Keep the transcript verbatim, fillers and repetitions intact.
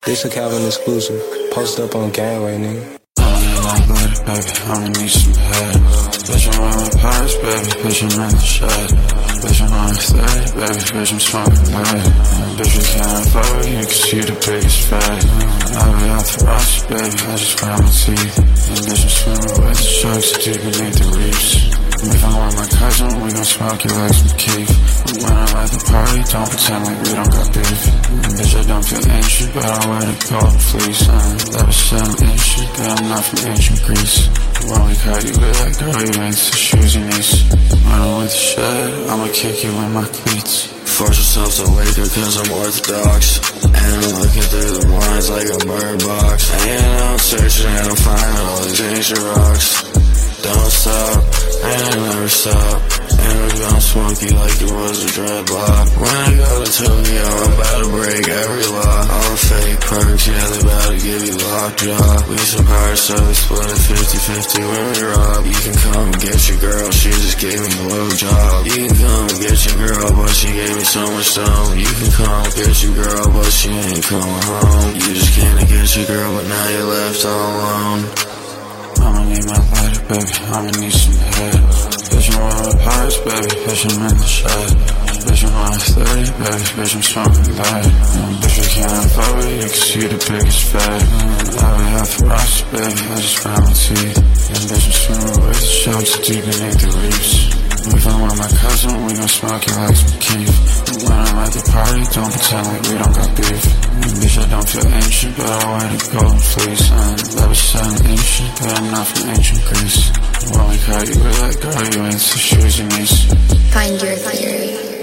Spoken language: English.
This a Calvin exclusive. Post up on Gangway, nigga. I'ma need my body, baby. I'ma need some head. Bitch, I'm on my purse, baby. Bitch, I'm in the shed. Bitch, I'm on thirty, baby. Bitch, I'm smoking lead. Bitch, we can't fuck with you cause you the biggest fag. I be out the rush, baby. I just grind my teeth. And bitch, I'm swimming with the sharks deep beneath the reefs. If I'm with my cousin, we gon' smoke you like some Keef. When I'm at the party, don't pretend like we don't got beef. Bitch, I don't feel ancient, but I wear the golden fleece. uh, Never said I'm ancient, but I'm not from ancient Greece. When we caught you with that girl, you ain't the shoes you need. When I'm with the shed, I'ma kick you in my cleats. Force yourself to wake up cause I'm orthodox. And I'm looking through the blinds like a bird box. Hanging out searching and I'm finding all these ancient rocks. Don't stop, and I never stop. And we're gonna smoke you like it was a dreadlock. When I go to Tokyo, I'm about to break every law. All the fake perks, yeah, they about to give you lockjaw. We some hard, so we split it fifty fifty when we rob. You can come and get your girl, she just gave me a low job. You can come and get your girl, but she gave me so much stone. You can come and get your girl, but she ain't coming home. You just can't get your girl, but now you're left all alone. I'ma need my lighter, baby, I'ma need some head. Bitch, I'm on my purse, baby, bitch, I'm in the shed. Bitch, I'm on thirty, baby, bitch, I'm smoking lead. Bitch, we can't fuck with you cause you the biggest fag. I be out the rush, baby, I just grind my teeth. And bitch, I'm swimming with the sharks deep beneath the reefs. If I'm with my cousin, we gon' smoke you like some Keef. When I'm at the party, don't pretend like we don't got beef. Bitch, I don't feel ancient, but I wear the golden fleece. I never said I'm ancient, but I'm not from ancient Greece. When we caught you with that girl, you ain't the shoes you need. Find your theory.